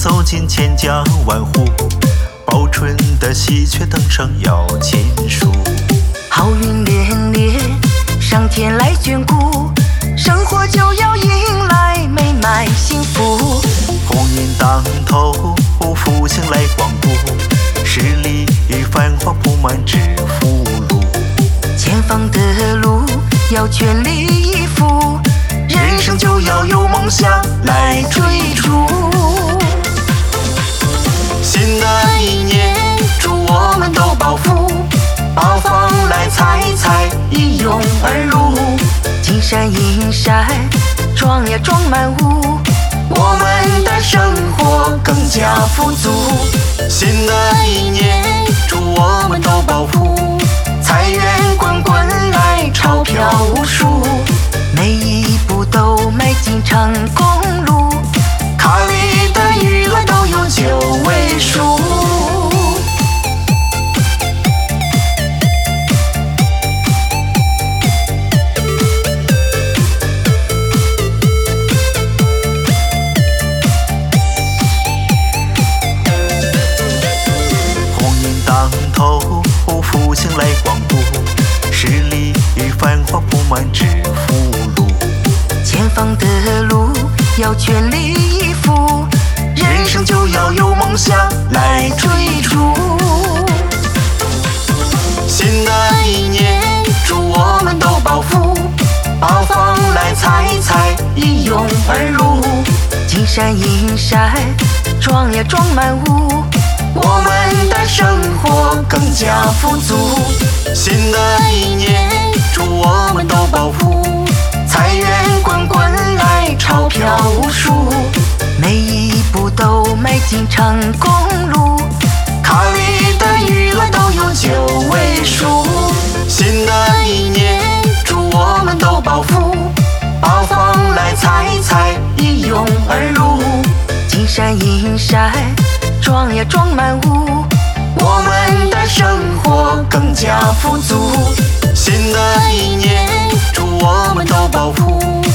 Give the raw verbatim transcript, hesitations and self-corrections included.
走进千家万户，报春的喜鹊登上摇钱树。 好运连连，上天来眷顾，生活就要迎来美满幸福。 鸿运当头，福星来光顾，十里繁华布满致富路。 前方的路要全力以赴，人生就要有梦想来追逐。 新的一年，祝我们都暴富，八方来财财一拥而入。 金山银山装呀装满屋， 我们的生活更加富足。新的一年，祝我们都暴富，财源滚滚来，钞票无数。 每一步都迈进成功路， 卡里的余额都有九位数。当头福星来光顾，十里繁华布满致富路。 前方的路要全力以赴， 人生就要有梦想来追逐。新的一年，祝我们都暴富，八方来财财一拥而入。 金山银山装呀装满屋， 我们的生活更加富足。新的一年，祝我们都暴富，财源滚滚来，钞票无数。 每一步都迈进成功路， 卡里的余额都有九位数。新的一年，祝我们都暴富，八方来财财一拥而入。 金山银山装呀装满屋， 我们的生活更加富足。新的一年，祝我们都暴富，